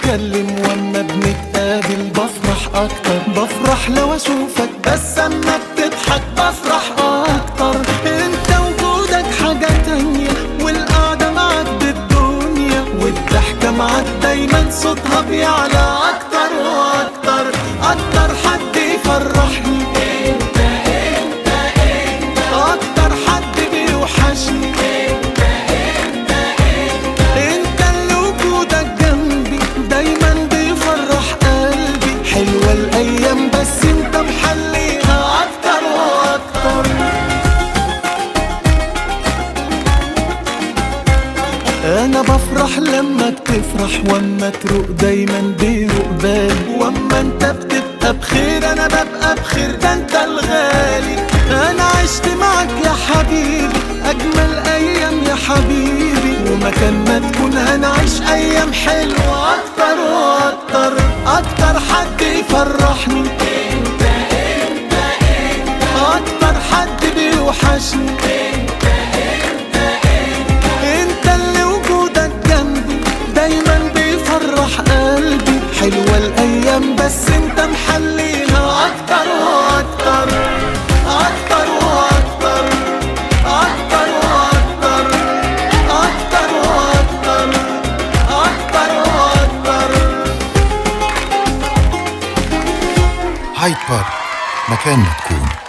بنتكلم واما بنتقابل بفرح اكتر، بفرح لو اشوفك بس اما بتضحك بفرح اكتر. انت وجودك حاجة تانية والقعدة معاك بالدنيا، والضحكة معاك دايما صوتها بيعلى اكتر واكتر. اكتر حد يفرحني انت اكتر حد بيوحشني انت اللي وجودك جنبي دايما بيفرح قلبي. حلوة الايام بس انت محليها اكتر واكتر. انا بفرح لما بتفرح واما تروق دايما بيروق بالي، واما انت بتبقى بخير انا ببقى بخير، ده انت الغالي. انا عشت معك يا حبيبي اجمل ايام يا حبيبي، ومكان ما تكون هنعيش ايام حلوة اكتر واكتر. اكتر حد يفرحني انت اكتر حد بيوحشني انت اللي وجودك جنبي دايما بيفرح قلبي. حلوة الايام بس انت محليها اكتر واكتر. اكتر واكتر اكتر واكتر اكتر واكتر اكتر واكتر. هايد بارك، مكان ما تكون.